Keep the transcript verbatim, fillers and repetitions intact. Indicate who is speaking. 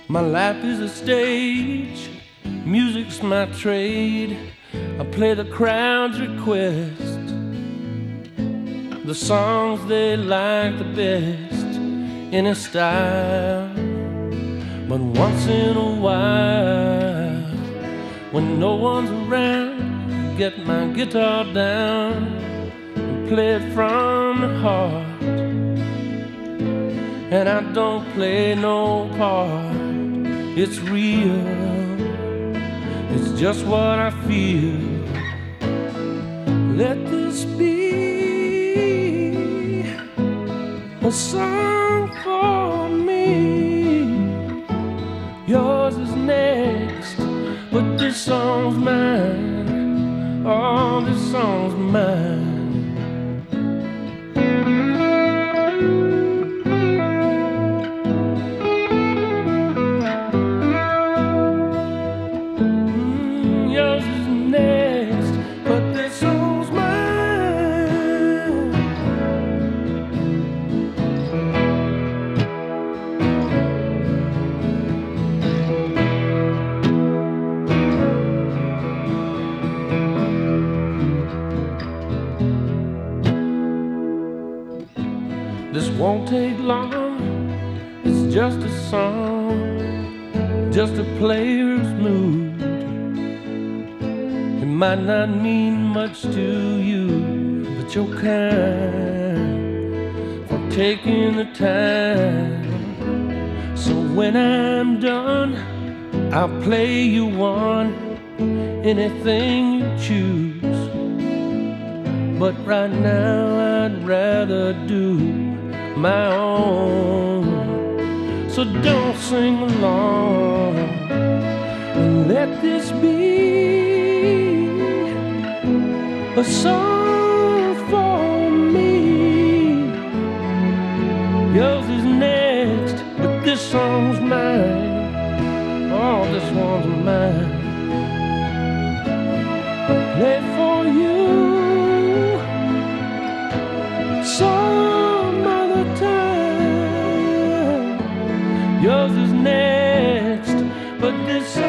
Speaker 1: My life is a stage, music's my trade. I play the crowd's request, the songs they like the best in a style. But once in a while, when no one's around, I get my guitar down and play it from the heart. And I don't play no part, it's real, it's just what I feel. Let this be a song for me. Yours is next, but this song's mine. Oh, this song's mine. This won't take long, it's just a song, just a player's mood. It might not mean much to you, but you're kind for taking the time. So when I'm done, I'll play you one, anything you choose. But right now I'd rather do my own. So don't sing along, and let this be a song for me. Yours is next, but this song's mine. Oh, this one's mine. I'll play for you some other time. Yours is next, but this